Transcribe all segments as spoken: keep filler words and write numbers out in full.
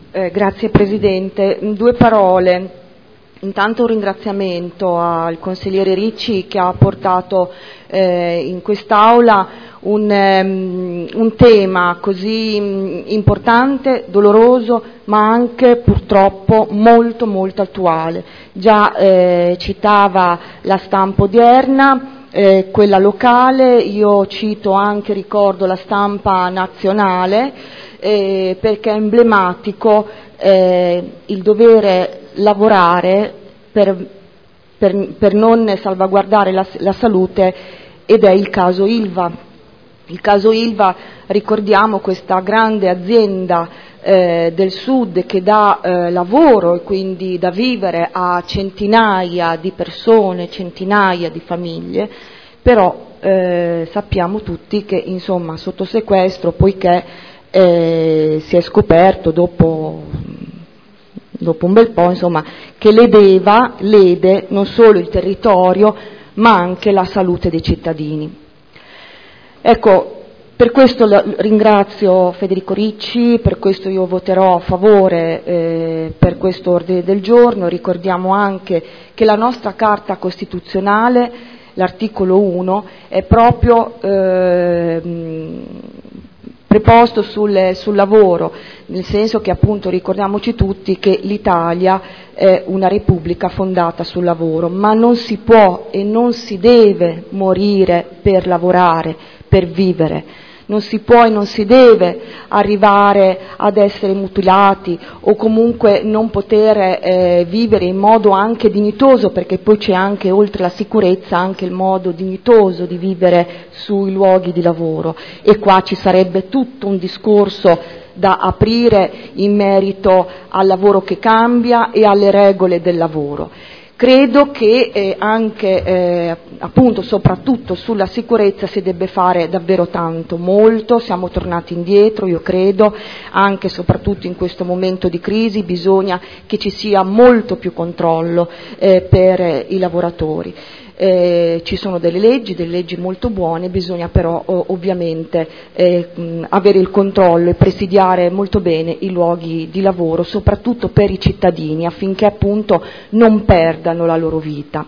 Eh, grazie Presidente. Due parole. Intanto un ringraziamento al consigliere Ricci che ha portato eh, in quest'Aula un, um, un tema così um, importante, doloroso, ma anche purtroppo molto molto attuale. Già eh, citava la stampa odierna, eh, quella locale, io cito anche, ricordo la stampa nazionale, eh, perché è emblematico eh, il dovere lavorare per, per, per non salvaguardare la, la salute, ed è il caso Ilva. Il caso Ilva, ricordiamo, questa grande azienda eh, del sud che dà eh, lavoro e quindi da vivere a centinaia di persone, centinaia di famiglie, però eh, sappiamo tutti che insomma sotto sequestro, poiché eh, si è scoperto dopo dopo un bel po', insomma, che ledeva, lede non solo il territorio, ma anche la salute dei cittadini. Ecco, per questo ringrazio Federico Ricci, per questo io voterò a favore eh, per questo ordine del giorno. Ricordiamo anche che la nostra Carta Costituzionale, l'articolo uno, è proprio eh, preposto sul, sul lavoro, nel senso che appunto ricordiamoci tutti che l'Italia è una repubblica fondata sul lavoro, ma non si può e non si deve morire per lavorare, per vivere. Non si può e non si deve arrivare ad essere mutilati o comunque non poter eh, vivere in modo anche dignitoso, perché poi c'è anche, oltre la sicurezza, anche il modo dignitoso di vivere sui luoghi di lavoro, e qua ci sarebbe tutto un discorso da aprire in merito al lavoro che cambia e alle regole del lavoro. Credo che eh, anche, eh, appunto, soprattutto sulla sicurezza si debba fare davvero tanto, molto, siamo tornati indietro, io credo, anche e soprattutto in questo momento di crisi bisogna che ci sia molto più controllo eh, per eh, i lavoratori. Eh, ci sono delle leggi, delle leggi molto buone, bisogna però oh, ovviamente eh, mh, avere il controllo e presidiare molto bene i luoghi di lavoro, soprattutto per i cittadini, affinché appunto non perdano la loro vita.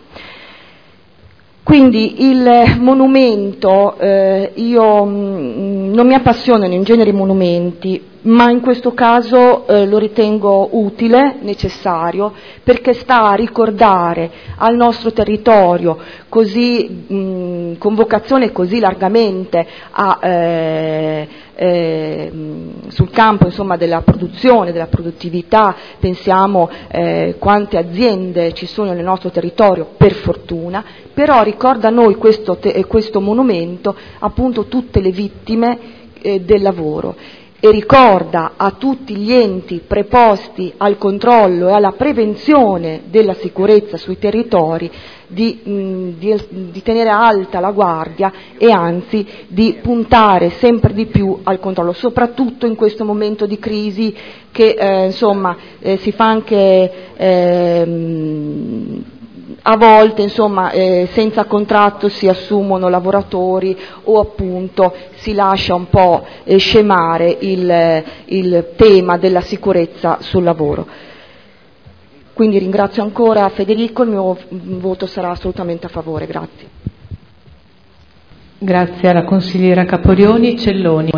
Quindi il monumento, eh, io mh, non mi appassionano in genere i monumenti, ma in questo caso eh, lo ritengo utile, necessario, perché sta a ricordare al nostro territorio, così mh, con vocazione così largamente a, eh, eh, sul campo insomma della produzione, della produttività, pensiamo eh, quante aziende ci sono nel nostro territorio, per fortuna, però ricorda a noi questo, te, questo monumento appunto tutte le vittime eh, del lavoro, e ricorda a tutti gli enti preposti al controllo e alla prevenzione della sicurezza sui territori di, mh, di, di tenere alta la guardia e anzi di puntare sempre di più al controllo, soprattutto in questo momento di crisi che eh, insomma eh, si fa anche eh, a volte insomma eh, senza contratto si assumono lavoratori, o appunto si lascia un po' eh, scemare il, il tema della sicurezza sul lavoro. Quindi ringrazio ancora Federico, il mio voto sarà assolutamente a favore. Grazie. Grazie alla consigliera Caporioni. Celloni.